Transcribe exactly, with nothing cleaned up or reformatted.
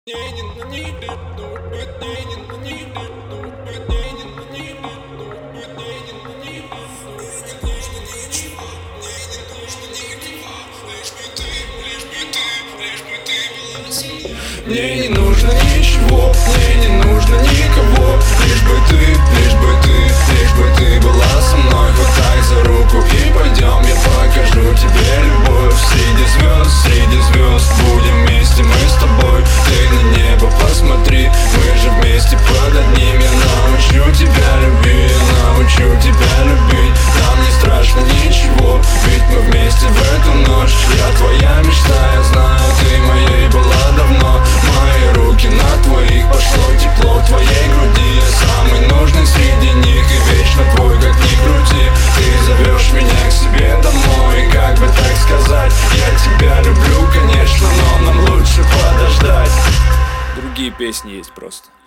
Мне не нужно ничего, мне не нужно никого. Лишь бы ты, лишь бы ты, лишь бы ты была со мной. Хватай за руку и пойдем, я покажу тебе любовь. Среди звезд, среди звезд будем вместе мы с тобой. Ты на небо посмотри, мы же вместе под одним. Я научу тебя любить, я научу тебя любить. Нам не страшно ничего, ведь мы вместе в эту ночь. Я твоя мечта, я знаю, ты моей была давно. Мои руки на твоих, пошло тепло в твоей груди. Я самый нужный среди них и вечно твой, как ни крути. Ты зовешь меня к себе домой, и как бы так сказать, я тебя люблю, конечно, но нам лучше подождать. Другие песни есть просто.